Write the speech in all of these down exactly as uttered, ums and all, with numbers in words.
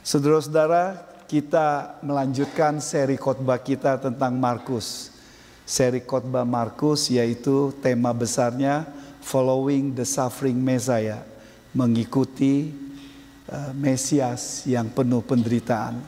Saudara-saudara, kita melanjutkan seri khotbah kita tentang Markus. Seri khotbah Markus yaitu tema besarnya Following the Suffering Messiah, mengikuti uh, Mesias yang penuh penderitaan.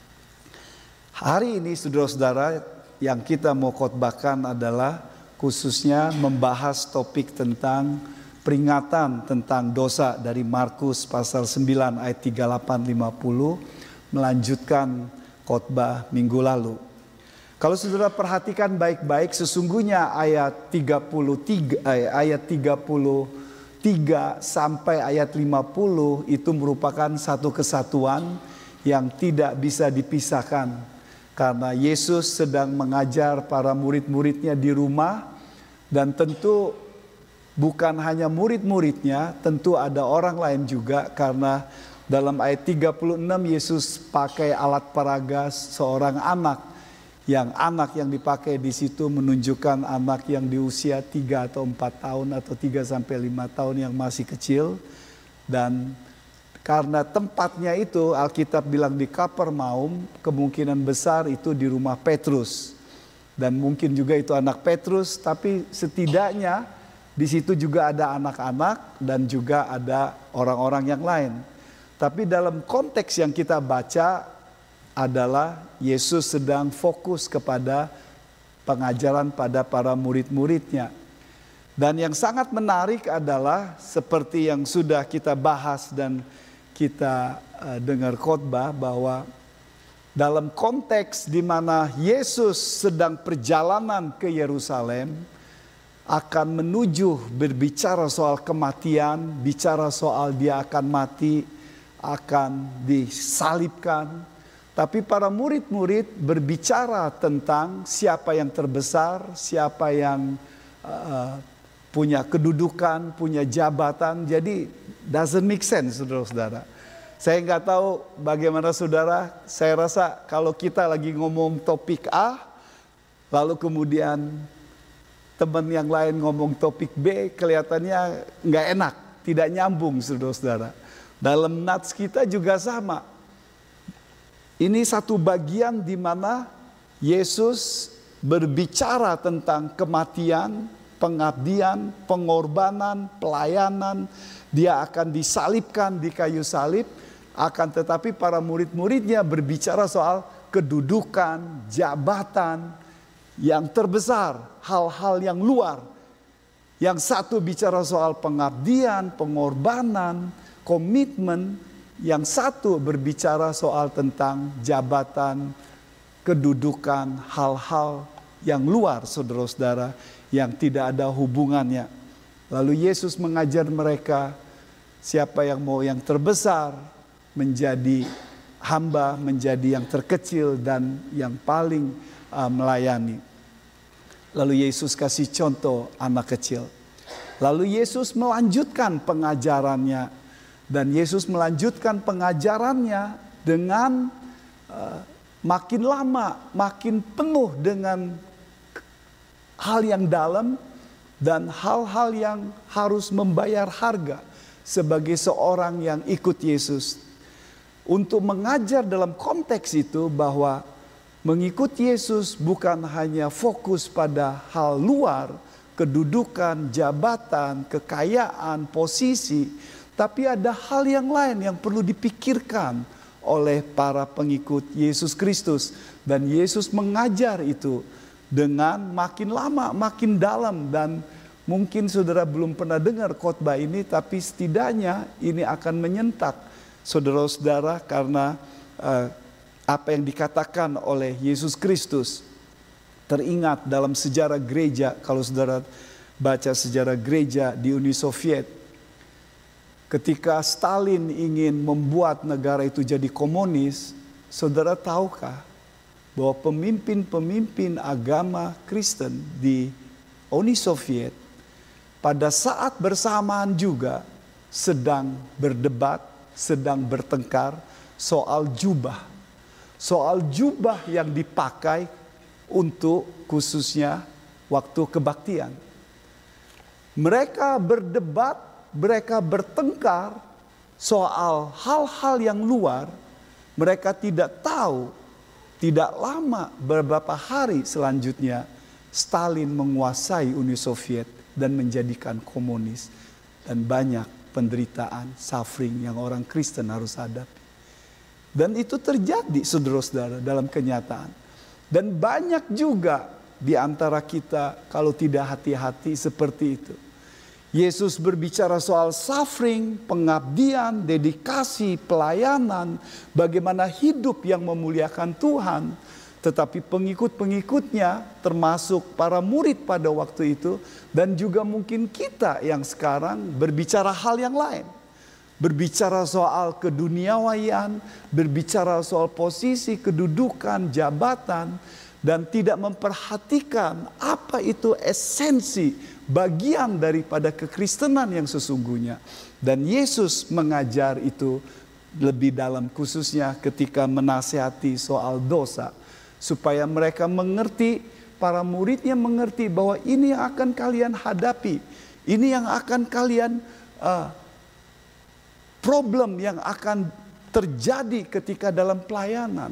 Hari ini saudara-saudara, yang kita mau khotbahkan adalah khususnya membahas topik tentang peringatan tentang dosa dari Markus pasal sembilan ayat tiga puluh delapan sampai lima puluh, melanjutkan khotbah minggu lalu. Kalau saudara perhatikan baik-baik, sesungguhnya ayat tiga puluh tiga ayat tiga puluh tiga sampai ayat lima puluh itu merupakan satu kesatuan yang tidak bisa dipisahkan, karena Yesus sedang mengajar para murid-muridnya di rumah, dan tentu bukan hanya murid-muridnya, tentu ada orang lain juga, karena dalam ayat tiga puluh enam Yesus pakai alat peraga seorang anak, yang anak yang dipakai di situ menunjukkan anak yang di usia tiga atau empat tahun atau tiga sampai lima tahun yang masih kecil. Dan karena tempatnya itu Alkitab bilang di Kapernaum, kemungkinan besar itu di rumah Petrus. Dan mungkin juga itu anak Petrus, tapi setidaknya di situ juga ada anak-anak dan juga ada orang-orang yang lain. Tapi dalam konteks yang kita baca adalah Yesus sedang fokus kepada pengajaran pada para murid-muridnya. Dan yang sangat menarik adalah seperti yang sudah kita bahas dan kita uh, dengar khotbah, bahwa dalam konteks di mana Yesus sedang perjalanan ke Yerusalem, akan menuju berbicara soal kematian, bicara soal dia akan mati, akan disalibkan. Tapi para murid-murid berbicara tentang siapa yang terbesar, siapa yang uh, punya kedudukan, punya jabatan. Jadi doesn't make sense, saudara-saudara. Saya nggak tahu bagaimana saudara, saya rasa kalau kita lagi ngomong topik A, lalu kemudian teman yang lain ngomong topik B, kelihatannya nggak enak, tidak nyambung, saudara-saudara. Dalam nats kita juga sama. Ini satu bagian di mana Yesus berbicara tentang kematian, pengabdian, pengorbanan, pelayanan. Dia akan disalibkan di kayu salib. Akan tetapi para murid-muridnya berbicara soal kedudukan, jabatan yang terbesar, hal-hal yang luar. Yang satu bicara soal pengabdian, pengorbanan, komitmen. Yang satu berbicara soal tentang jabatan, kedudukan, hal-hal yang luar, saudara-saudara, yang tidak ada hubungannya. Lalu Yesus mengajar mereka, siapa yang mau yang terbesar menjadi hamba, menjadi yang terkecil dan yang paling uh, melayani. Lalu Yesus kasih contoh anak kecil. Lalu Yesus melanjutkan pengajarannya. Dan Yesus melanjutkan pengajarannya dengan uh, makin lama, makin penuh dengan hal yang dalam dan hal-hal yang harus membayar harga sebagai seorang yang ikut Yesus. Untuk mengajar dalam konteks itu bahwa mengikut Yesus bukan hanya fokus pada hal luar, kedudukan, jabatan, kekayaan, posisi, tapi ada hal yang lain yang perlu dipikirkan oleh para pengikut Yesus Kristus. Dan Yesus mengajar itu dengan makin lama, makin dalam. Dan mungkin saudara belum pernah dengar khotbah ini, tapi setidaknya ini akan menyentak saudara-saudara, karena uh, apa yang dikatakan oleh Yesus Kristus teringat dalam sejarah gereja. Kalau saudara baca sejarah gereja di Uni Soviet, ketika Stalin ingin membuat negara itu jadi komunis, saudara tahukah bahwa pemimpin-pemimpin agama Kristen di Uni Soviet pada saat bersamaan juga sedang berdebat, sedang bertengkar soal jubah. Soal jubah yang dipakai untuk khususnya waktu kebaktian. Mereka berdebat, mereka bertengkar soal hal-hal yang luar, Mereka tidak tahu, tidak lama beberapa hari selanjutnya Stalin menguasai Uni Soviet dan menjadikan komunis. Dan banyak penderitaan, suffering yang orang Kristen harus hadapi. Dan itu terjadi saudara-saudara dalam kenyataan. Dan banyak juga di antara kita kalau tidak hati-hati seperti itu. Yesus berbicara soal suffering, pengabdian, dedikasi, pelayanan, bagaimana hidup yang memuliakan Tuhan. Tetapi pengikut-pengikutnya termasuk para murid pada waktu itu dan juga mungkin kita yang sekarang berbicara hal yang lain. Berbicara soal keduniawian, berbicara soal posisi, kedudukan, jabatan, dan tidak memperhatikan apa itu esensi bagian daripada kekristenan yang sesungguhnya. Dan Yesus mengajar itu lebih dalam, khususnya ketika menasihati soal dosa. Supaya mereka mengerti, para muridnya mengerti bahwa ini yang akan kalian hadapi. Ini yang akan kalian, uh, problem yang akan terjadi ketika dalam pelayanan.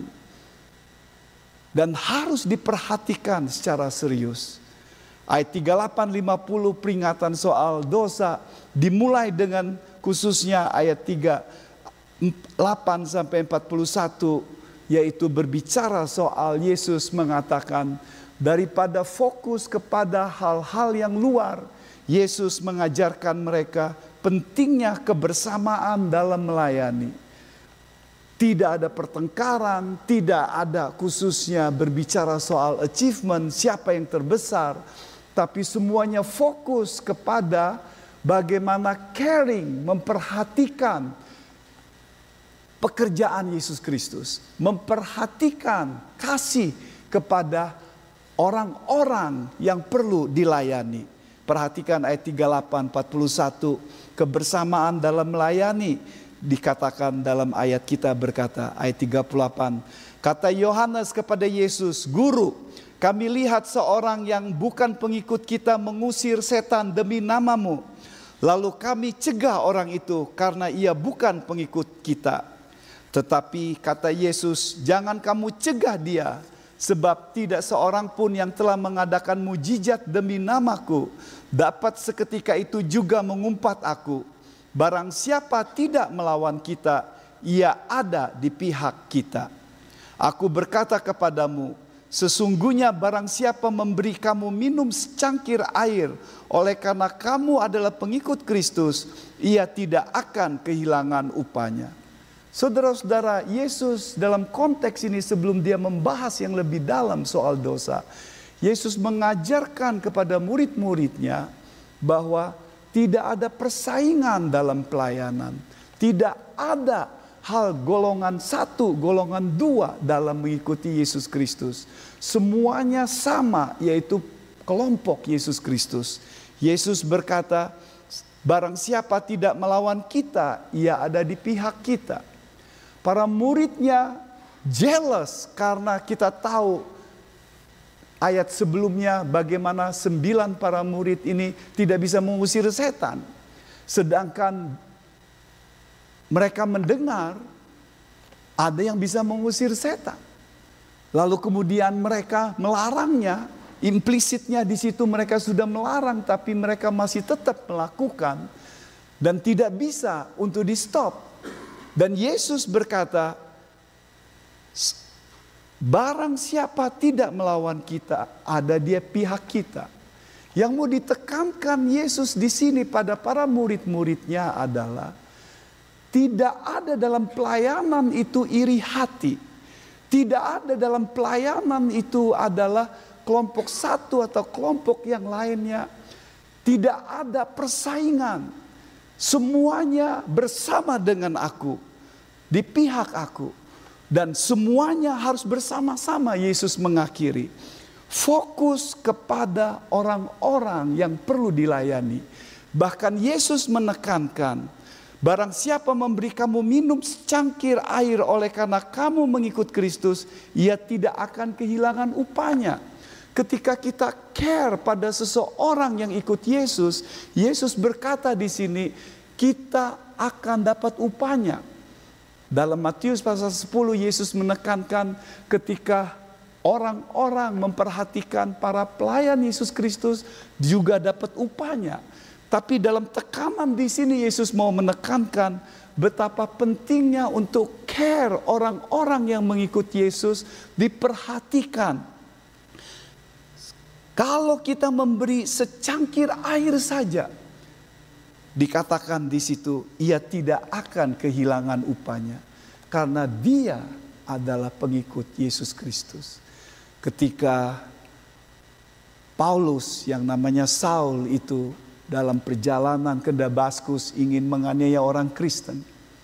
Dan harus diperhatikan secara serius. Ayat tiga puluh delapan lima puluh peringatan soal dosa dimulai dengan khususnya ayat tiga puluh delapan sampai empat puluh satu. Yaitu berbicara soal Yesus mengatakan daripada fokus kepada hal-hal yang luar. Yesus mengajarkan mereka pentingnya kebersamaan dalam melayani. Tidak ada pertengkaran, tidak ada khususnya berbicara soal achievement, siapa yang terbesar. Tapi semuanya fokus kepada bagaimana caring, memperhatikan pekerjaan Yesus Kristus, memperhatikan kasih kepada orang-orang yang perlu dilayani. Perhatikan ayat tiga puluh delapan empat puluh satu, kebersamaan dalam melayani dikatakan dalam ayat kita berkata, ayat tiga puluh delapan, kata Yohanes kepada Yesus, "Guru, kami lihat seorang yang bukan pengikut kita mengusir setan demi namamu. Lalu kami cegah orang itu karena ia bukan pengikut kita." Tetapi kata Yesus, jangan kamu cegah dia, sebab tidak seorang pun yang telah mengadakan mujizat demi namaku dapat seketika itu juga mengumpat aku. Barang siapa tidak melawan kita, ia ada di pihak kita. Aku berkata kepadamu, sesungguhnya barang siapa memberi kamu minum secangkir air oleh karena kamu adalah pengikut Kristus, ia tidak akan kehilangan upahnya. Saudara-saudara, Yesus dalam konteks ini sebelum dia membahas yang lebih dalam soal dosa, Yesus mengajarkan kepada murid-muridnya bahwa tidak ada persaingan dalam pelayanan. Tidak ada hal golongan satu, golongan dua dalam mengikuti Yesus Kristus. Semuanya sama, yaitu kelompok Yesus Kristus. Yesus berkata, barang siapa tidak melawan kita, ia ada di pihak kita. Para muridnya jealous karena kita tahu ayat sebelumnya bagaimana sembilan para murid ini tidak bisa mengusir setan. Sedangkan mereka mendengar ada yang bisa mengusir setan. Lalu kemudian mereka melarangnya, implisitnya di situ mereka sudah melarang tapi mereka masih tetap melakukan dan tidak bisa untuk di stop. Dan Yesus berkata, barang siapa tidak melawan kita, ada dia pihak kita. Yang mau ditekankan Yesus di sini pada para murid-muridnya adalah tidak ada dalam pelayanan itu iri hati. Tidak ada dalam pelayanan itu adalah kelompok satu atau kelompok yang lainnya. Tidak ada persaingan. Semuanya bersama dengan aku, di pihak aku. Dan semuanya harus bersama-sama. Yesus mengakhiri. Fokus kepada orang-orang yang perlu dilayani. Bahkan Yesus menekankan, barang siapa memberi kamu minum secangkir air oleh karena kamu mengikut Kristus, ia tidak akan kehilangan upahnya. Ketika kita care pada seseorang yang ikut Yesus, Yesus berkata di sini, kita akan dapat upahnya. Dalam Matius pasal sepuluh, Yesus menekankan ketika orang-orang memperhatikan para pelayan Yesus Kristus juga dapat upahnya. Tapi dalam tekanan di sini Yesus mau menekankan betapa pentingnya untuk care orang-orang yang mengikut Yesus diperhatikan. Kalau kita memberi secangkir air saja, dikatakan di situ ia tidak akan kehilangan upahnya karena dia adalah pengikut Yesus Kristus. Ketika Paulus yang namanya Saul itu dalam perjalanan ke Damaskus ingin menganiaya orang Kristen,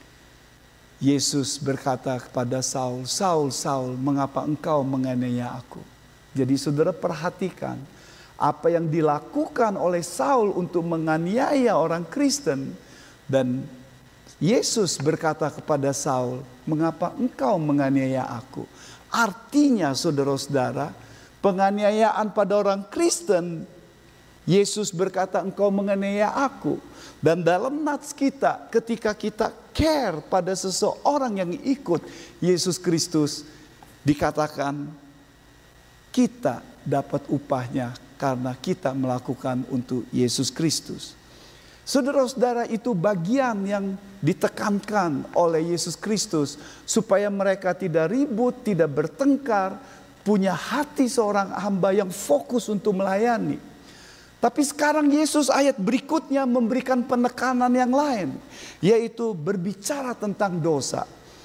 Yesus berkata kepada Saul, "Saul, Saul, mengapa engkau menganiaya aku?" Jadi saudara perhatikan apa yang dilakukan oleh Saul untuk menganiaya orang Kristen. Dan Yesus berkata kepada Saul, "Mengapa engkau menganiaya aku?" Artinya saudara-saudara, penganiayaan pada orang Kristen, Yesus berkata engkau menganiaya aku. Dan dalam nats kita, ketika kita care pada seseorang yang ikut Yesus Kristus, dikatakan kita dapat upahnya karena kita melakukan untuk Yesus Kristus. Saudara-saudara, itu bagian yang ditekankan oleh Yesus Kristus supaya mereka tidak ribut, tidak bertengkar, punya hati seorang hamba yang fokus untuk melayani. Tapi sekarang Yesus ayat berikutnya memberikan penekanan yang lain, yaitu berbicara tentang dosa.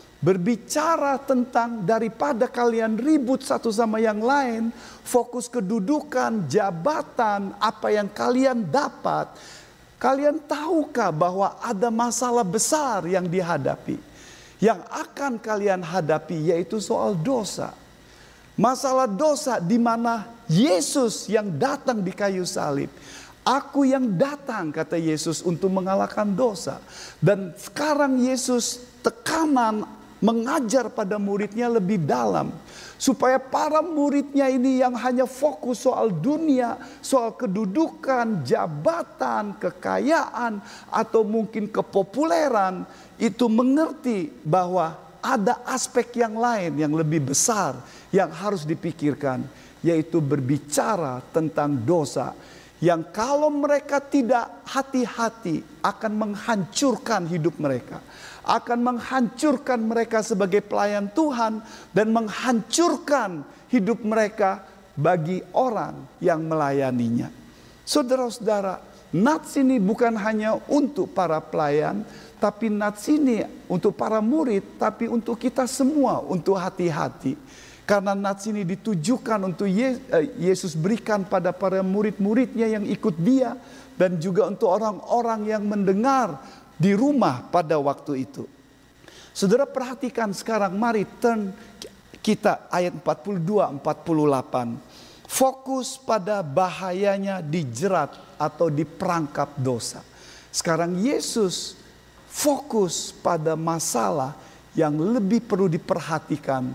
Berbicara tentang daripada kalian ribut satu sama yang lain, fokus kedudukan, jabatan, apa yang kalian dapat. Kalian tahukah bahwa ada masalah besar yang dihadapi? Yang akan kalian hadapi yaitu soal dosa. Masalah dosa di mana Yesus yang datang di kayu salib. Aku yang datang, kata Yesus, untuk mengalahkan dosa. Dan sekarang Yesus tekanan mengajar pada muridnya lebih dalam. Supaya para muridnya ini yang hanya fokus soal dunia, soal kedudukan, jabatan, kekayaan, atau mungkin kepopuleran, itu mengerti bahwa ada aspek yang lain yang lebih besar yang harus dipikirkan, yaitu berbicara tentang dosa. Yang kalau mereka tidak hati-hati akan menghancurkan hidup mereka. Akan menghancurkan mereka sebagai pelayan Tuhan. Dan menghancurkan hidup mereka bagi orang yang melayaninya. Saudara-saudara, nats ini bukan hanya untuk para pelayan. Tapi nats ini untuk para murid. Tapi untuk kita semua, untuk hati-hati. Karena nats ini ditujukan untuk Yesus berikan pada para murid-muridnya yang ikut dia. Dan juga untuk orang-orang yang mendengar di rumah pada waktu itu. Saudara perhatikan sekarang, mari turn kita ayat empat puluh dua empat puluh delapan. Fokus pada bahayanya dijerat atau diperangkap dosa. Sekarang Yesus fokus pada masalah yang lebih perlu diperhatikan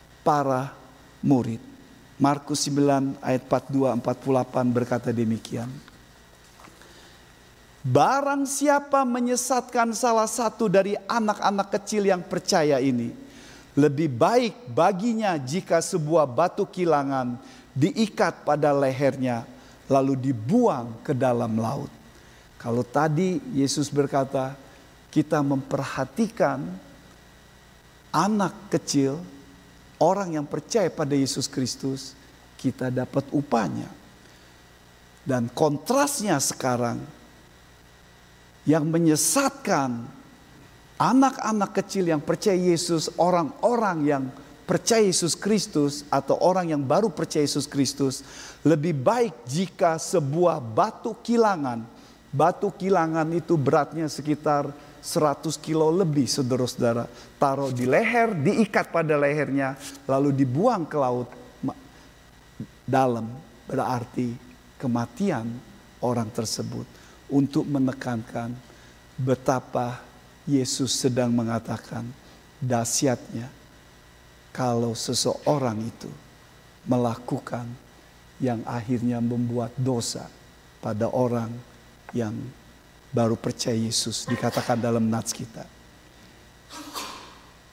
para murid. Markus sembilan ayat empat puluh dua empat puluh delapan berkata demikian. Barang siapa menyesatkan salah satu dari anak-anak kecil yang percaya ini, lebih baik baginya jika sebuah batu kilangan diikat pada lehernya lalu dibuang ke dalam laut. Kalau tadi Yesus berkata kita memperhatikan anak kecil, orang yang percaya pada Yesus Kristus, kita dapat upahnya. Dan kontrasnya sekarang, yang menyesatkan anak-anak kecil yang percaya Yesus, orang-orang yang percaya Yesus Kristus atau orang yang baru percaya Yesus Kristus, lebih baik jika sebuah batu kilangan, batu kilangan itu beratnya sekitar seratus kilo lebih, saudara-saudara, taruh di leher, diikat pada lehernya, lalu dibuang ke laut dalam, berarti kematian orang tersebut. Untuk menekankan betapa Yesus sedang mengatakan dahsyatnya kalau seseorang itu melakukan yang akhirnya membuat dosa pada orang yang baru percaya Yesus. Dikatakan dalam nats kita.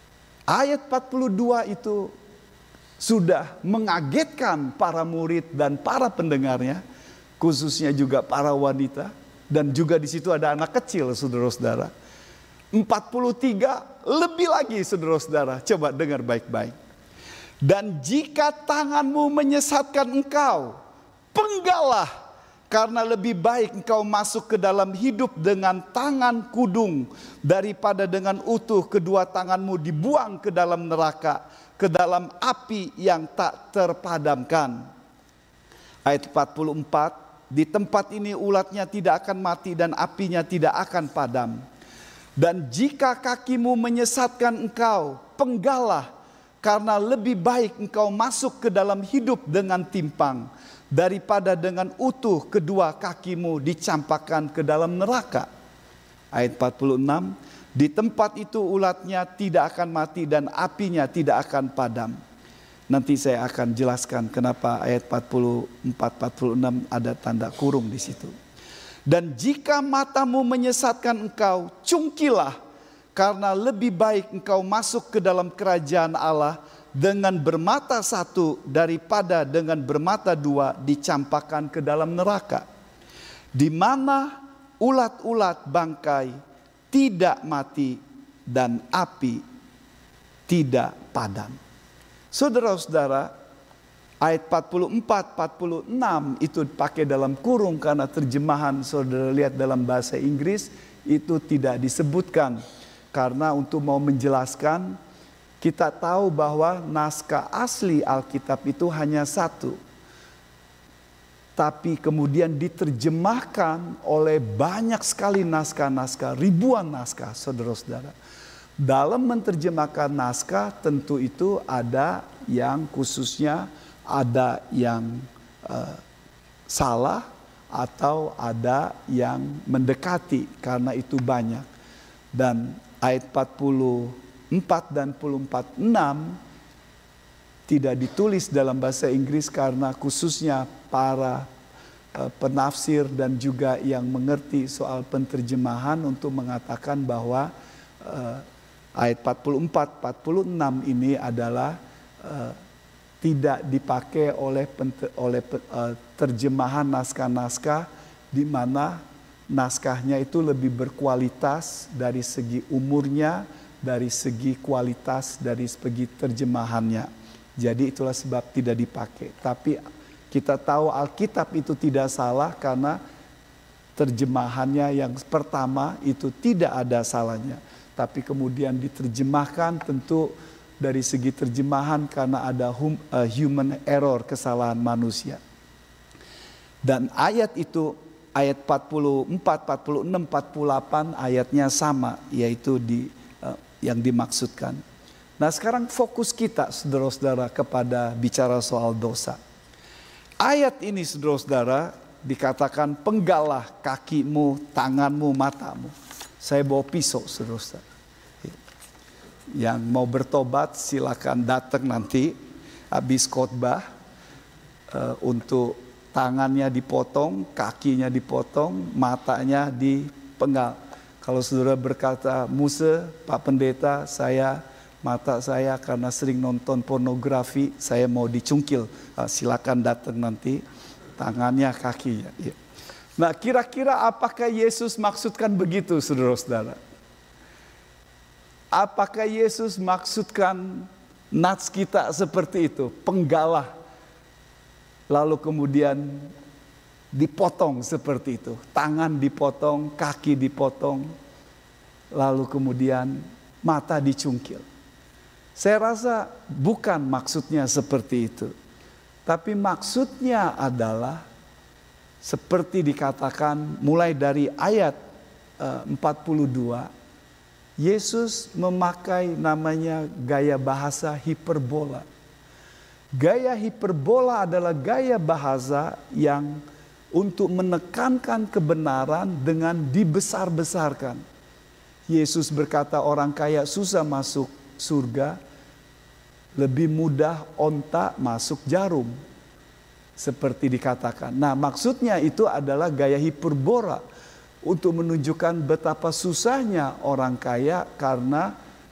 Ayat empat puluh dua itu sudah mengagetkan para murid dan para pendengarnya, khususnya juga para wanita, dan juga di situ ada anak kecil, saudara-saudara. empat puluh tiga lebih lagi, saudara-saudara. Coba dengar baik-baik. Dan jika tanganmu menyesatkan engkau, penggalah, karena lebih baik engkau masuk ke dalam hidup dengan tangan kudung daripada dengan utuh kedua tanganmu dibuang ke dalam neraka, ke dalam api yang tak terpadamkan. Ayat empat puluh empat, di tempat ini ulatnya tidak akan mati dan apinya tidak akan padam. Dan jika kakimu menyesatkan engkau, penggalah, karena lebih baik engkau masuk ke dalam hidup dengan timpang daripada dengan utuh kedua kakimu dicampakkan ke dalam neraka. Ayat empat puluh enam, di tempat itu ulatnya tidak akan mati dan apinya tidak akan padam. Nanti saya akan jelaskan kenapa ayat empat puluh empat empat puluh enam ada tanda kurung di situ. Dan jika matamu menyesatkan engkau, cungkilah, karena lebih baik engkau masuk ke dalam kerajaan Allah dengan bermata satu daripada dengan bermata dua dicampakkan ke dalam neraka, di mana ulat-ulat bangkai tidak mati dan api tidak padam. Saudara-saudara, ayat empat puluh empat empat puluh enam itu dipakai dalam kurung karena terjemahan saudara lihat dalam bahasa Inggris itu tidak disebutkan. Karena untuk mau menjelaskan, kita tahu bahwa naskah asli Alkitab itu hanya satu. Tapi kemudian diterjemahkan oleh banyak sekali naskah-naskah, ribuan naskah, saudara-saudara. Dalam menerjemahkan naskah tentu itu ada yang khususnya ada yang uh, salah atau ada yang mendekati karena itu banyak. Dan ayat empat puluh empat dan empat puluh enam tidak ditulis dalam bahasa Inggris karena khususnya para uh, penafsir dan juga yang mengerti soal penterjemahan untuk mengatakan bahwa uh, ayat empat puluh empat empat puluh enam ini adalah uh, tidak dipakai oleh penter, oleh uh, terjemahan naskah-naskah di mana naskahnya itu lebih berkualitas dari segi umurnya, dari segi kualitas, dari segi terjemahannya. Jadi itulah sebab tidak dipakai. Tapi kita tahu Alkitab itu tidak salah karena terjemahannya yang pertama itu tidak ada salahnya. Tapi kemudian diterjemahkan tentu dari segi terjemahan karena ada hum, uh, human error, kesalahan manusia. Dan ayat itu, ayat empat puluh empat, empat puluh enam, empat puluh delapan ayatnya sama, yaitu di uh, yang dimaksudkan. Nah sekarang fokus kita saudara-saudara kepada bicara soal dosa. Ayat ini saudara-saudara dikatakan penggalah kakimu, tanganmu, matamu. Saya bawa pisau saudara-saudara. Yang mau bertobat silakan datang nanti habis khotbah uh, untuk tangannya dipotong, kakinya dipotong, matanya dipenggal. Kalau saudara berkata, Musa, Pak Pendeta, saya mata saya karena sering nonton pornografi, saya mau dicungkil. Uh, silakan datang nanti, tangannya, kakinya. Ya. Nah kira-kira apakah Yesus maksudkan begitu saudara-saudara? Apakah Yesus maksudkan nats kita seperti itu, penggalah, lalu kemudian dipotong seperti itu, tangan dipotong, kaki dipotong, lalu kemudian mata dicungkil. Saya rasa bukan maksudnya seperti itu, tapi maksudnya adalah seperti dikatakan mulai dari ayat uh, empat puluh dua, Yesus memakai namanya gaya bahasa hiperbola. Gaya hiperbola adalah gaya bahasa yang untuk menekankan kebenaran dengan dibesar-besarkan. Yesus berkata orang kaya susah masuk surga, lebih mudah onta masuk jarum. Seperti dikatakan. Nah maksudnya itu adalah gaya hiperbola. Untuk menunjukkan betapa susahnya orang kaya karena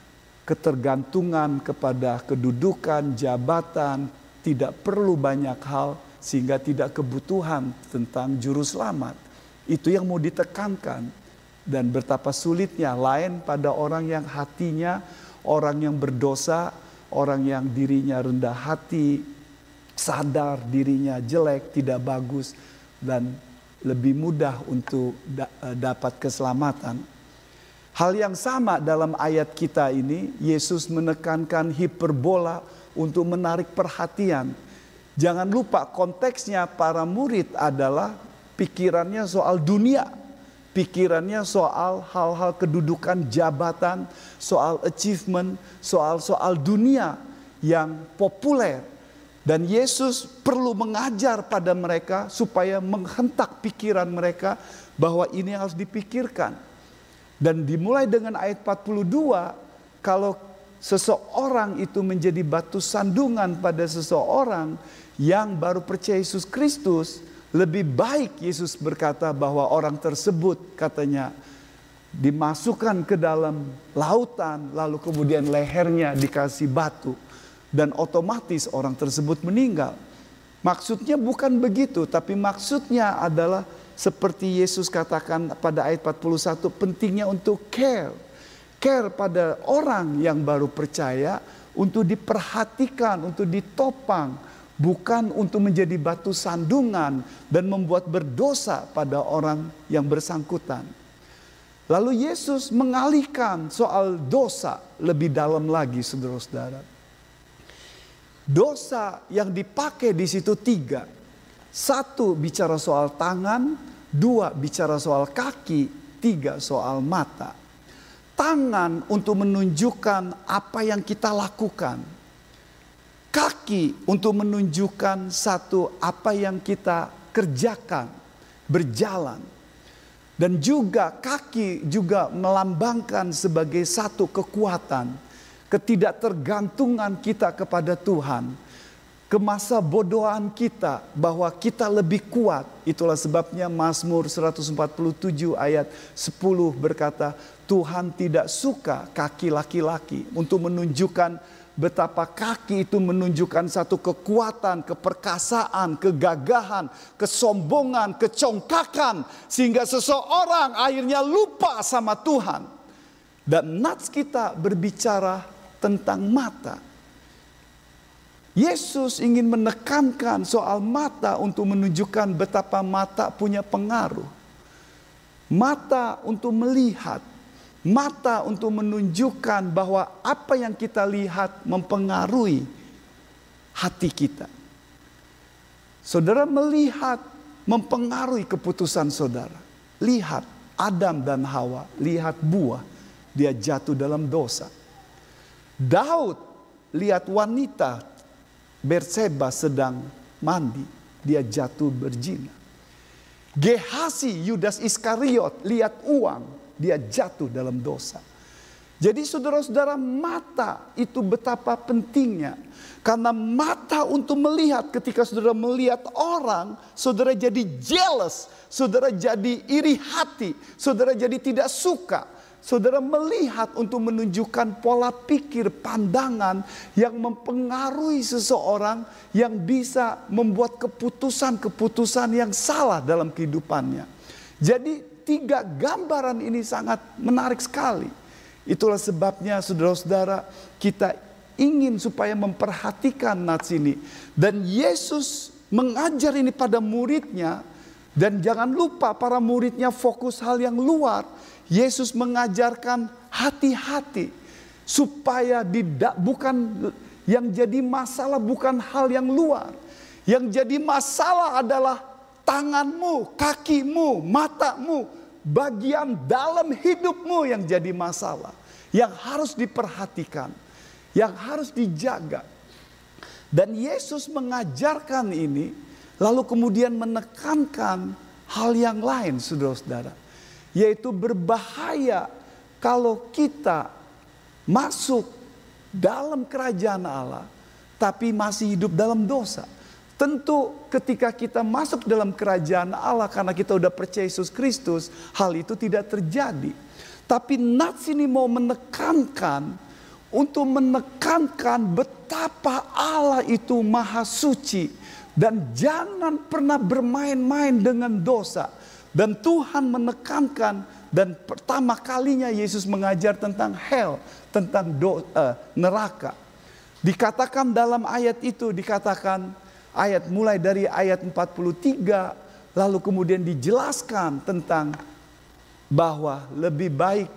ketergantungan kepada kedudukan, jabatan, tidak perlu banyak hal sehingga tidak kebutuhan tentang juru selamat. Itu yang mau ditekankan. Dan betapa sulitnya lain pada orang yang hatinya, orang yang berdosa, orang yang dirinya rendah hati, sadar dirinya jelek, tidak bagus, dan lebih mudah untuk da- dapat keselamatan. Hal yang sama dalam ayat kita ini, Yesus menekankan hiperbola untuk menarik perhatian. Jangan lupa konteksnya para murid adalah pikirannya soal dunia. Pikirannya soal hal-hal kedudukan, jabatan, soal achievement, soal-soal dunia yang populer. Dan Yesus perlu mengajar pada mereka supaya menghentak pikiran mereka bahwa ini harus dipikirkan. Dan dimulai dengan ayat empat puluh dua, kalau seseorang itu menjadi batu sandungan pada seseorang yang baru percaya Yesus Kristus, lebih baik Yesus berkata bahwa orang tersebut katanya dimasukkan ke dalam lautan, lalu kemudian lehernya dikasih batu, dan otomatis orang tersebut meninggal. Maksudnya bukan begitu, tapi maksudnya adalah seperti Yesus katakan pada ayat empat puluh satu, pentingnya untuk care. Care pada orang yang baru percaya, untuk diperhatikan, untuk ditopang, bukan untuk menjadi batu sandungan dan membuat berdosa pada orang yang bersangkutan. Lalu Yesus mengalihkan soal dosa lebih dalam lagi, saudara-saudara. Dosa yang dipakai di situ tiga. Satu bicara soal tangan, dua bicara soal kaki, tiga soal mata. Tangan untuk menunjukkan apa yang kita lakukan. Kaki untuk menunjukkan satu apa yang kita kerjakan, berjalan. Dan juga kaki juga melambangkan sebagai satu kekuatan, ketidaktergantungan kita kepada Tuhan, kemasa bodohan kita bahwa kita lebih kuat. Itulah sebabnya Mazmur seratus empat puluh tujuh ayat sepuluh berkata, Tuhan tidak suka kaki laki-laki, untuk menunjukkan betapa kaki itu menunjukkan satu kekuatan, keperkasaan, kegagahan, kesombongan, kecongkakan. Sehingga seseorang akhirnya lupa sama Tuhan. Dan nats kita berbicara tentang mata. Yesus ingin menekankan soal mata untuk menunjukkan betapa mata punya pengaruh. Mata untuk melihat. Mata untuk menunjukkan bahwa apa yang kita lihat mempengaruhi hati kita. Saudara melihat mempengaruhi keputusan saudara. Lihat Adam dan Hawa, lihat buah, dia jatuh dalam dosa. Daud lihat wanita Berseba sedang mandi, dia jatuh berzina. Gehasi Yudas Iskariot lihat uang, dia jatuh dalam dosa. Jadi saudara-saudara, mata itu betapa pentingnya. Karena mata untuk melihat, ketika saudara melihat orang, saudara jadi jealous, saudara jadi iri hati, saudara jadi tidak suka. Saudara melihat untuk menunjukkan pola pikir, pandangan yang mempengaruhi seseorang yang bisa membuat keputusan-keputusan yang salah dalam kehidupannya. Jadi tiga gambaran ini sangat menarik sekali. Itulah sebabnya saudara-saudara, kita ingin supaya memperhatikan nats ini. Dan Yesus mengajar ini pada muridnya. Dan jangan lupa para muridnya fokus hal yang luar. Yesus mengajarkan hati-hati. Supaya tidak, bukan yang jadi masalah bukan hal yang luar. Yang jadi masalah adalah tanganmu, kakimu, matamu. Bagian dalam hidupmu yang jadi masalah. Yang harus diperhatikan. Yang harus dijaga. Dan Yesus mengajarkan ini. Lalu kemudian menekankan hal yang lain, saudara-saudara. Yaitu berbahaya kalau kita masuk dalam kerajaan Allah. Tapi masih hidup dalam dosa. Tentu ketika kita masuk dalam kerajaan Allah karena kita udah percaya Yesus Kristus, hal itu tidak terjadi. Tapi nats ini mau menekankan untuk menekankan betapa Allah itu maha suci dan jangan pernah bermain-main dengan dosa. Dan Tuhan menekankan, dan pertama kalinya Yesus mengajar tentang hell, tentang do, uh, neraka. Dikatakan dalam ayat itu, dikatakan ayat mulai dari ayat empat puluh tiga, lalu kemudian dijelaskan tentang bahwa lebih baik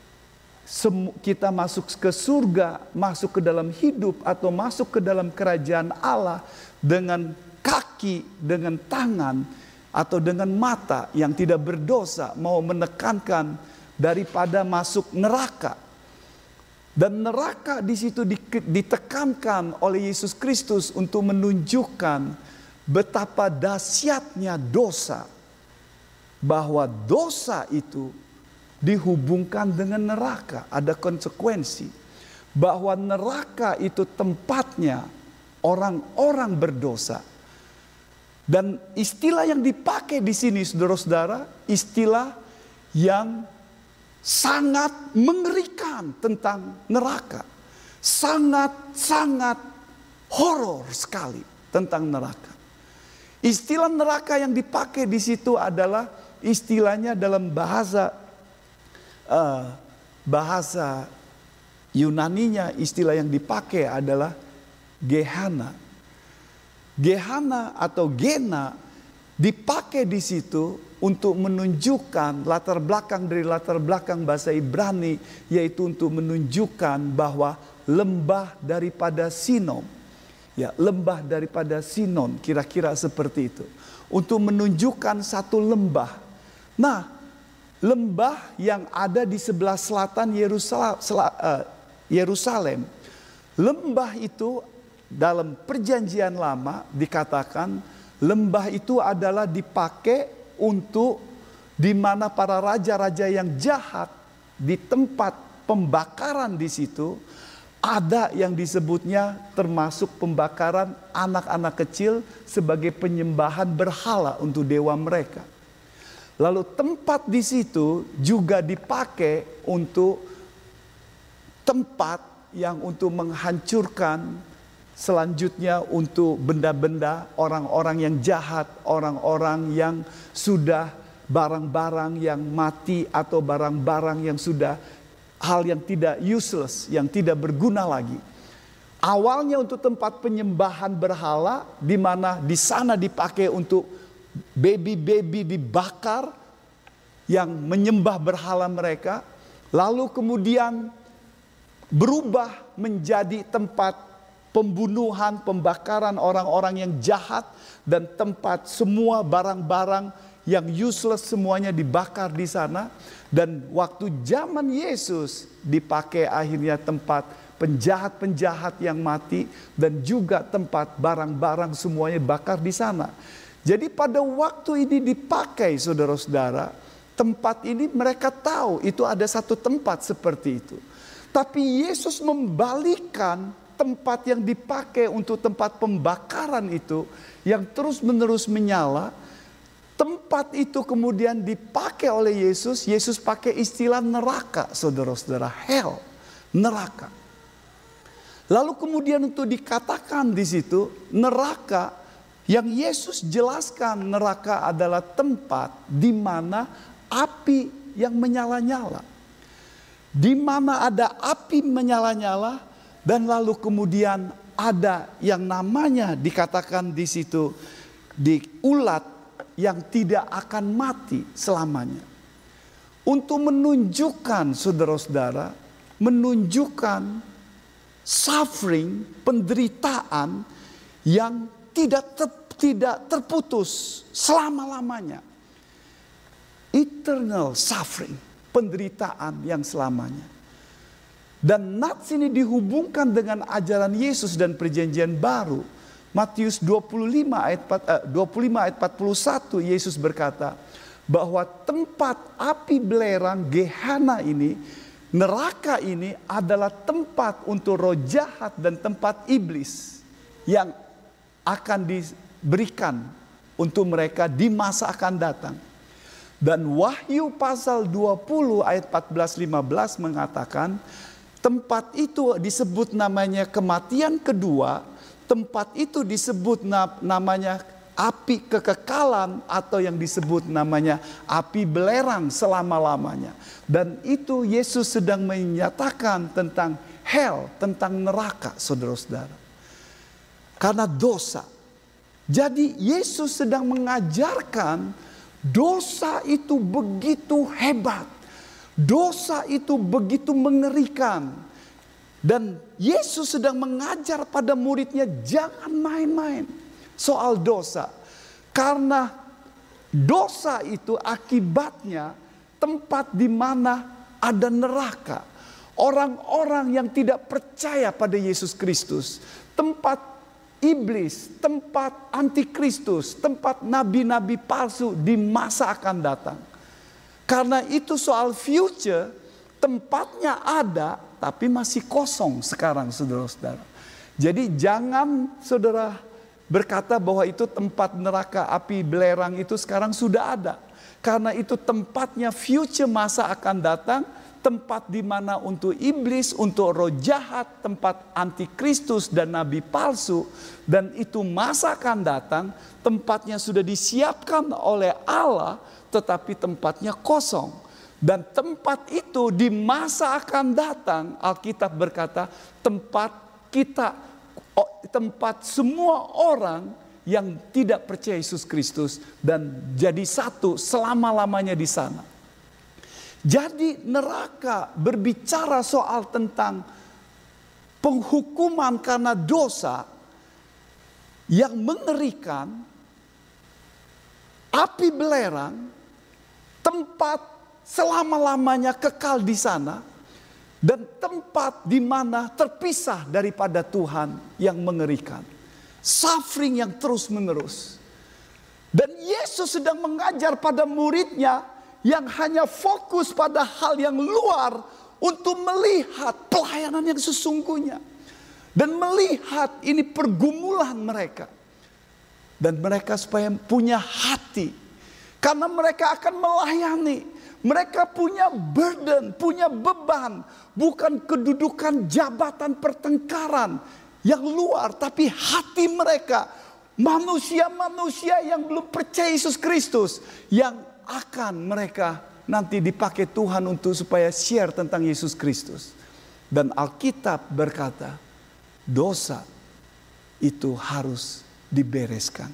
kita masuk ke surga, masuk ke dalam hidup, atau masuk ke dalam kerajaan Allah dengan kaki, dengan tangan, atau dengan mata yang tidak berdosa, mau menekankan daripada masuk neraka. Dan neraka di situ ditekankan oleh Yesus Kristus untuk menunjukkan betapa dahsyatnya dosa. Bahwa dosa itu dihubungkan dengan neraka, ada konsekuensi. Bahwa neraka itu tempatnya orang-orang berdosa. Dan istilah yang dipakai di sini, saudara-saudara, istilah yang sangat mengerikan tentang neraka. Sangat-sangat horor sekali tentang neraka. Istilah neraka yang dipakai di situ adalah istilahnya dalam bahasa uh, bahasa Yunaninya, istilah yang dipakai adalah Gehenna. Gehenna atau Gena dipakai di situ untuk menunjukkan latar belakang dari latar belakang bahasa Ibrani, yaitu untuk menunjukkan bahwa lembah daripada Sinom. Ya, lembah daripada Sinon, kira-kira seperti itu. Untuk menunjukkan satu lembah. Nah, lembah yang ada di sebelah selatan Yerusalem. Lembah itu dalam perjanjian lama dikatakan lembah itu adalah dipakai untuk di mana para raja-raja yang jahat di tempat pembakaran di situ ada yang disebutnya termasuk pembakaran anak-anak kecil sebagai penyembahan berhala untuk dewa mereka. Lalu tempat di situ juga dipakai untuk tempat yang untuk menghancurkan, selanjutnya untuk benda-benda orang-orang yang jahat, orang-orang yang sudah barang-barang yang mati atau barang-barang yang sudah hal yang tidak useless, yang tidak berguna lagi. Awalnya untuk tempat penyembahan berhala, di mana di sana dipakai untuk baby-baby dibakar yang menyembah berhala mereka, lalu kemudian berubah menjadi tempat pembunuhan, pembakaran orang-orang yang jahat, dan tempat semua barang-barang yang useless semuanya dibakar di sana. Dan waktu zaman Yesus dipakai akhirnya tempat penjahat-penjahat yang mati, dan juga tempat barang-barang semuanya bakar di sana. Jadi pada waktu ini dipakai, saudara-saudara, tempat ini mereka tahu itu ada satu tempat seperti itu. Tapi Yesus membalikkan tempat yang dipakai untuk tempat pembakaran itu yang terus-menerus menyala. Tempat itu kemudian dipakai oleh Yesus. Yesus pakai istilah neraka, saudara-saudara, hell, neraka. Lalu kemudian untuk dikatakan di situ neraka, yang Yesus jelaskan neraka adalah tempat di mana api yang menyala-nyala. Di mana ada api menyala-nyala, dan lalu kemudian ada yang namanya dikatakan di situ di ulat yang tidak akan mati selamanya. Untuk menunjukkan, saudara-saudara, menunjukkan suffering, penderitaan yang tidak ter, tidak terputus selama-lamanya. Eternal suffering, penderitaan yang selamanya. Dan nats ini dihubungkan dengan ajaran Yesus dan perjanjian baru. Matius dua puluh lima ayat empat puluh satu, Yesus berkata bahwa tempat api belerang Gehenna ini, neraka ini adalah tempat untuk roh jahat dan tempat iblis yang akan diberikan untuk mereka di masa akan datang. Dan Wahyu pasal dua puluh ayat empat belas lima belas mengatakan Tempat itu disebut namanya kematian kedua. Tempat itu disebut namanya api kekekalan, atau yang disebut namanya api belerang selama-lamanya. Dan itu Yesus sedang menyatakan tentang hell, tentang neraka, saudara-saudara. Karena dosa. Jadi Yesus sedang mengajarkan dosa itu begitu hebat. Dosa itu begitu mengerikan. Dan Yesus sedang mengajar pada muridnya, jangan main-main soal dosa. Karena dosa itu akibatnya tempat di mana ada neraka. Orang-orang yang tidak percaya pada Yesus Kristus, tempat iblis, tempat antikristus, tempat nabi-nabi palsu di masa akan datang. Karena itu soal future, tempatnya ada tapi masih kosong sekarang, saudara-saudara. Jadi jangan saudara berkata bahwa itu tempat neraka api belerang itu sekarang sudah ada. Karena itu tempatnya future masa akan datang. Tempat di mana untuk iblis, untuk roh jahat, tempat antikristus dan nabi palsu. Dan itu masa akan datang, tempatnya sudah disiapkan oleh Allah, tetapi tempatnya kosong. Dan tempat itu di masa akan datang, Alkitab berkata, tempat kita, tempat semua orang yang tidak percaya Yesus Kristus dan jadi satu selama-lamanya di sana. Jadi neraka berbicara soal tentang penghukuman karena dosa yang mengerikan, api belerang, tempat selama-lamanya kekal di sana, dan tempat di mana terpisah daripada Tuhan yang mengerikan. Suffering yang terus menerus. Dan Yesus sedang mengajar pada muridnya yang hanya fokus pada hal yang luar untuk melihat pelayanan yang sesungguhnya. Dan melihat ini pergumulan mereka. Dan mereka supaya punya hati. Karena mereka akan melayani. Mereka punya burden, punya beban. Bukan kedudukan jabatan pertengkaran yang luar. Tapi hati mereka. Manusia-manusia yang belum percaya Yesus Kristus. Yang akan mereka nanti dipakai Tuhan untuk supaya share tentang Yesus Kristus. Dan Alkitab berkata, dosa itu harus dibereskan.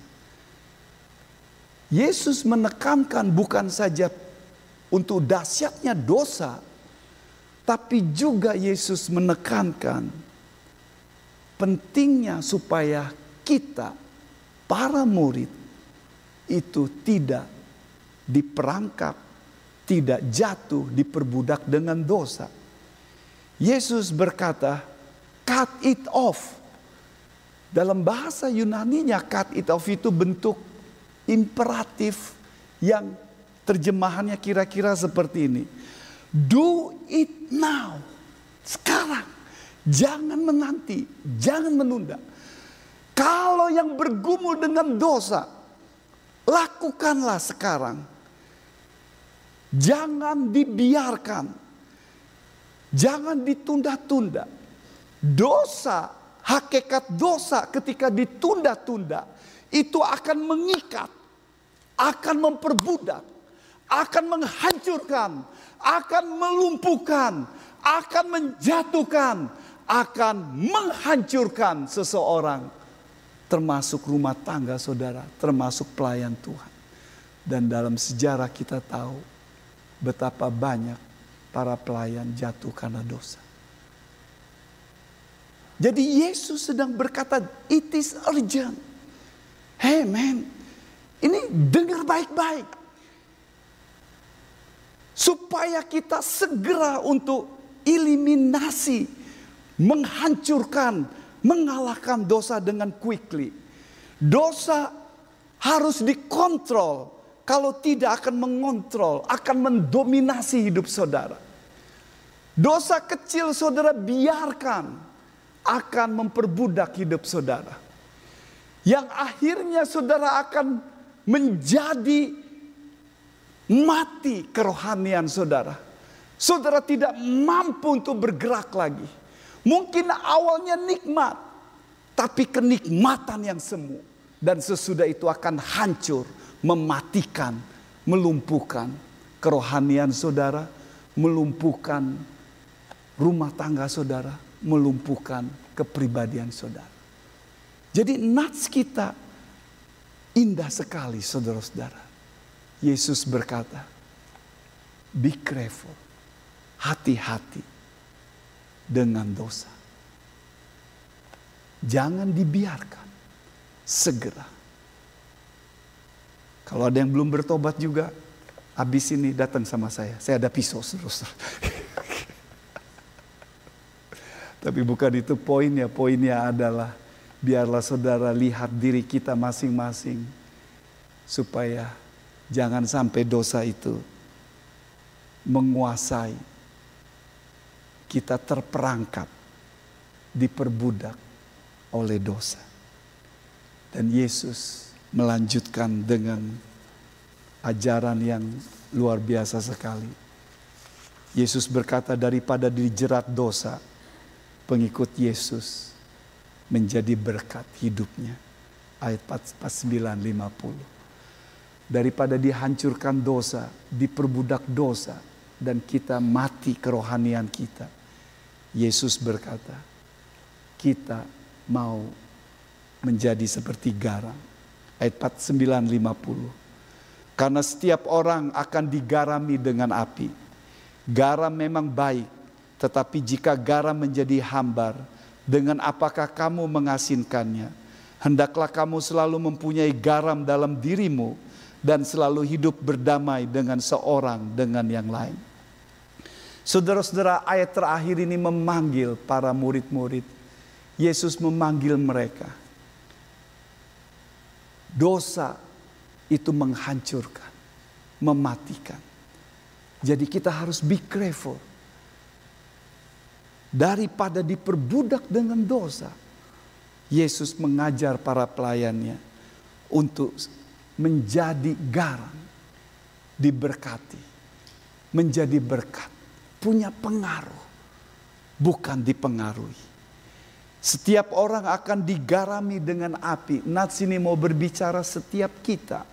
Yesus menekankan bukan saja untuk dahsyatnya dosa, tapi juga Yesus menekankan pentingnya supaya kita, para murid, itu tidak diperangkap, tidak jatuh diperbudak dengan dosa. Yesus berkata, cut it off. Dalam bahasa Yunaninya cut it off itu bentuk imperatif yang terjemahannya kira-kira seperti ini. Do it now. Sekarang. Jangan menanti, jangan menunda. Kalau yang bergumul dengan dosa, lakukanlah sekarang. Jangan dibiarkan. Jangan ditunda-tunda. Dosa, hakikat dosa ketika ditunda-tunda, itu akan mengikat, akan memperbudak, akan menghancurkan, akan melumpuhkan, akan menjatuhkan, akan menghancurkan seseorang. Termasuk rumah tangga saudara, termasuk pelayan Tuhan. Dan dalam sejarah kita tahu betapa banyak para pelayan jatuh karena dosa. Jadi Yesus sedang berkata, it is urgent. Hey man, ini dengar baik-baik. Supaya kita segera untuk eliminasi, menghancurkan, mengalahkan dosa dengan quickly. Dosa harus dikontrol. Kalau tidak akan mengontrol, akan mendominasi hidup saudara. Dosa kecil saudara biarkan, akan memperbudak hidup saudara. Yang akhirnya saudara akan menjadi mati kerohanian saudara. Saudara tidak mampu untuk bergerak lagi. Mungkin awalnya nikmat, tapi kenikmatan yang semu. Dan sesudah itu akan hancur, mematikan, melumpuhkan kerohanian saudara, melumpuhkan rumah tangga saudara, melumpuhkan kepribadian saudara. Jadi nats kita indah sekali saudara-saudara. Yesus berkata, be careful, hati-hati dengan dosa. Jangan dibiarkan, segera. Kalau ada yang belum bertobat juga, habis ini datang sama saya. Saya ada pisau saudara. Tapi bukan itu poinnya. Poinnya adalah biarlah saudara lihat diri kita masing-masing. Supaya jangan sampai dosa itu menguasai. Kita terperangkap, diperbudak oleh dosa. Dan Yesus melanjutkan dengan ajaran yang luar biasa sekali. Yesus berkata, daripada dijerat dosa, pengikut Yesus menjadi berkat hidupnya. Ayat empat puluh sembilan lima puluh. Daripada dihancurkan dosa, diperbudak dosa, dan kita mati kerohanian kita. Yesus berkata, kita mau menjadi seperti garam. Ayat empat puluh sembilan lima puluh. Karena setiap orang akan digarami dengan api. Garam memang baik, tetapi jika garam menjadi hambar, dengan apakah kamu mengasinkannya? Hendaklah kamu selalu mempunyai garam dalam dirimu, dan selalu hidup berdamai dengan seorang dengan yang lain. Saudara-saudara, ayat terakhir ini memanggil para murid-murid. Yesus memanggil mereka. Dosa itu menghancurkan, mematikan. Jadi kita harus be careful. Daripada diperbudak dengan dosa, Yesus mengajar para pelayannya untuk menjadi garam, diberkati, menjadi berkat, punya pengaruh, bukan dipengaruhi. Setiap orang akan digarami dengan api. Nats ini mau berbicara setiap kita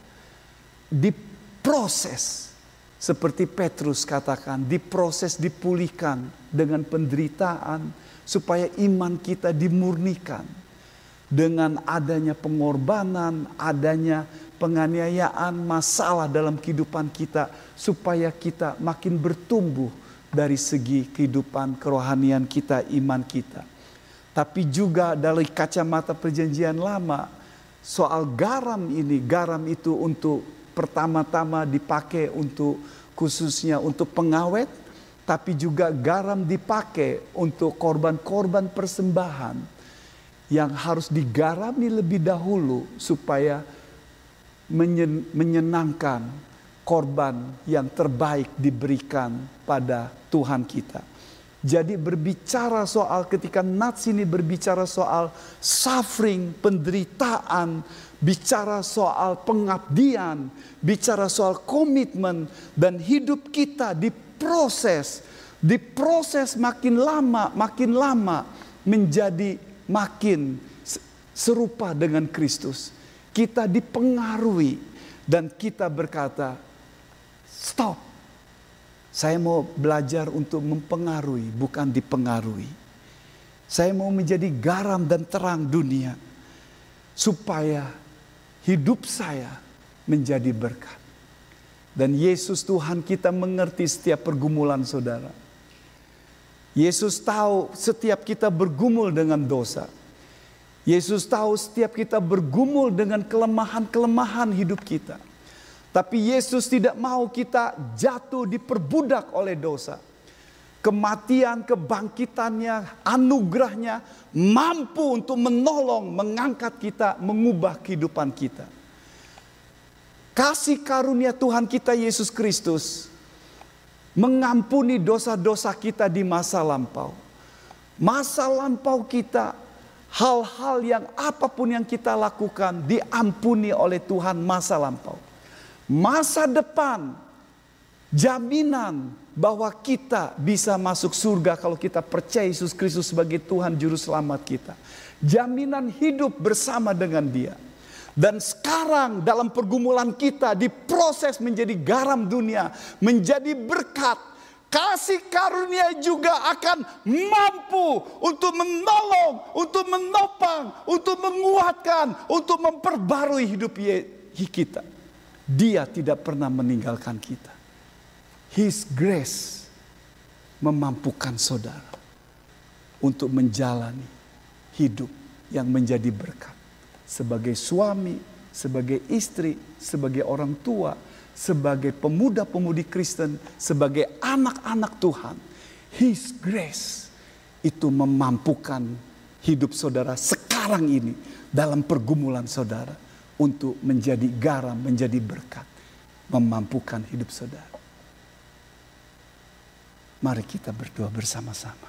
diproses, seperti Petrus katakan, diproses, dipulihkan dengan penderitaan, supaya iman kita dimurnikan. Dengan adanya pengorbanan, adanya penganiayaan, masalah dalam kehidupan kita, supaya kita makin bertumbuh dari segi kehidupan kerohanian kita, iman kita. Tapi juga dari kacamata perjanjian lama, soal garam ini, garam itu untuk pertama-tama dipakai untuk khususnya untuk pengawet, tapi juga garam dipakai untuk korban-korban persembahan yang harus digarami lebih dahulu supaya menyenangkan korban yang terbaik diberikan pada Tuhan kita. Jadi berbicara soal, ketika Nats ini berbicara soal suffering, penderitaan, bicara soal pengabdian, bicara soal komitmen, dan hidup kita diproses, diproses makin lama, makin lama menjadi makin serupa dengan Kristus. Kita dipengaruhi dan kita berkata, stop. Saya mau belajar untuk mempengaruhi, bukan dipengaruhi. Saya mau menjadi garam dan terang dunia, supaya hidup saya menjadi berkat. Dan Yesus Tuhan kita mengerti setiap pergumulan saudara. Yesus tahu setiap kita bergumul dengan dosa. Yesus tahu setiap kita bergumul dengan kelemahan-kelemahan hidup kita. Tapi Yesus tidak mau kita jatuh diperbudak oleh dosa. Kematian, kebangkitannya, anugerahnya mampu untuk menolong, mengangkat kita, mengubah kehidupan kita. Kasih karunia Tuhan kita Yesus Kristus mengampuni dosa-dosa kita di masa lampau. Masa lampau kita, hal-hal yang apapun yang kita lakukan diampuni oleh Tuhan masa lampau. Masa depan, jaminan bahwa kita bisa masuk surga kalau kita percaya Yesus Kristus sebagai Tuhan Juru Selamat kita. Jaminan hidup bersama dengan Dia. Dan sekarang dalam pergumulan kita diproses menjadi garam dunia, menjadi berkat. Kasih karunia juga akan mampu untuk menolong, untuk menopang, untuk menguatkan, untuk memperbarui hidup kita. Dia tidak pernah meninggalkan kita. His grace memampukan saudara untuk menjalani hidup yang menjadi berkat. Sebagai suami, sebagai istri, sebagai orang tua, sebagai pemuda-pemudi Kristen, sebagai anak-anak Tuhan. His grace itu memampukan hidup saudara sekarang ini dalam pergumulan saudara untuk menjadi garam, menjadi berkat, memampukan hidup saudara. Mari kita berdoa bersama-sama.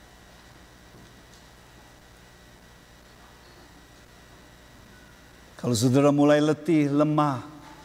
Kalau saudara mulai letih, lemah,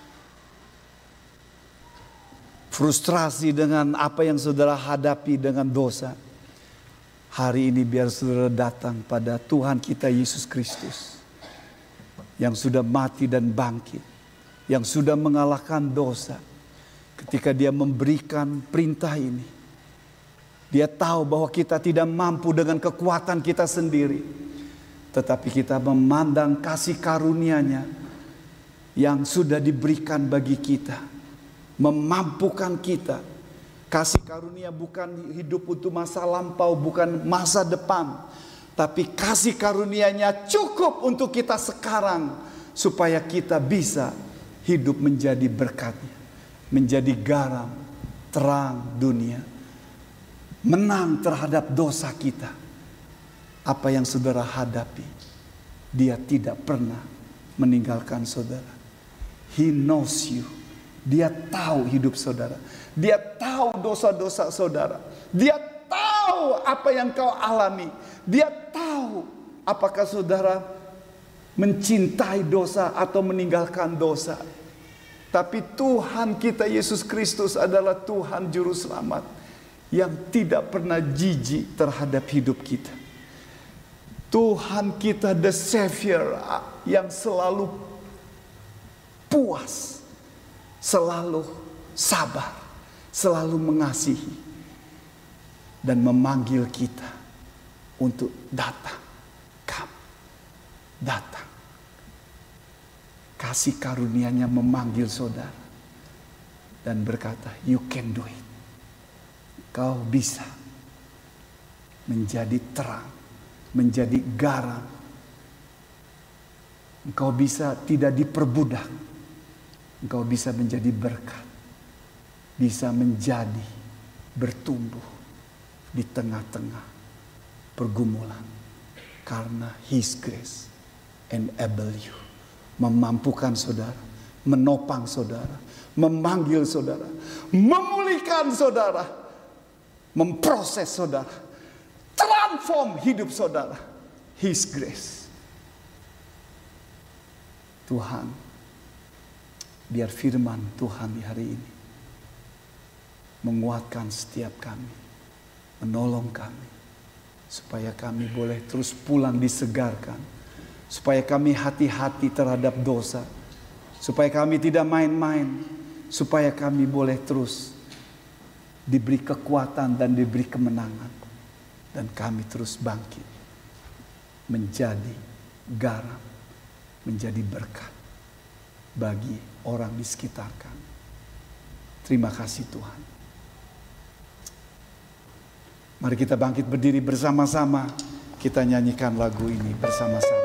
frustrasi dengan apa yang saudara hadapi dengan dosa, hari ini biar saudara datang pada Tuhan kita Yesus Kristus yang sudah mati dan bangkit, yang sudah mengalahkan dosa. Ketika Dia memberikan perintah ini, Dia tahu bahwa kita tidak mampu dengan kekuatan kita sendiri, tetapi kita memandang kasih karunia-Nya yang sudah diberikan bagi kita, memampukan kita. Kasih karunia bukan hidup untuk masa lampau, bukan masa depan, tapi kasih karunia-Nya cukup untuk kita sekarang, supaya kita bisa hidup menjadi berkat-Nya, menjadi garam, terang dunia, menang terhadap dosa kita. Apa yang saudara hadapi, Dia tidak pernah meninggalkan saudara. He knows you. Dia tahu hidup saudara. Dia tahu dosa-dosa saudara. Dia tahu apa yang kau alami. Dia tahu apakah saudara mencintai dosa atau meninggalkan dosa. Tapi Tuhan kita Yesus Kristus adalah Tuhan Juru Selamat yang tidak pernah jijik terhadap hidup kita. Tuhan kita the Savior yang selalu puas, selalu sabar, selalu mengasihi, dan memanggil kita untuk datang. Come, datang. Kasih karunia-Nya memanggil saudara dan berkata, you can do it. Kau bisa menjadi terang, menjadi garam. Engkau bisa tidak diperbudak. Engkau bisa menjadi berkat. Bisa menjadi bertumbuh di tengah-tengah pergumulan. Karena His grace enable you. Memampukan saudara, menopang saudara, memanggil saudara, memulihkan saudara, memproses saudara, transform hidup saudara. His grace. Tuhan, biar firman Tuhan di hari ini menguatkan setiap kami, menolong kami, supaya kami boleh terus pulang disegarkan, supaya kami hati-hati terhadap dosa, supaya kami tidak main-main, supaya kami boleh terus diberi kekuatan dan diberi kemenangan. Dan kami terus bangkit menjadi garam, menjadi berkat bagi orang di sekitar kami. Terima kasih Tuhan. Mari kita bangkit berdiri bersama-sama. Kita nyanyikan lagu ini bersama-sama.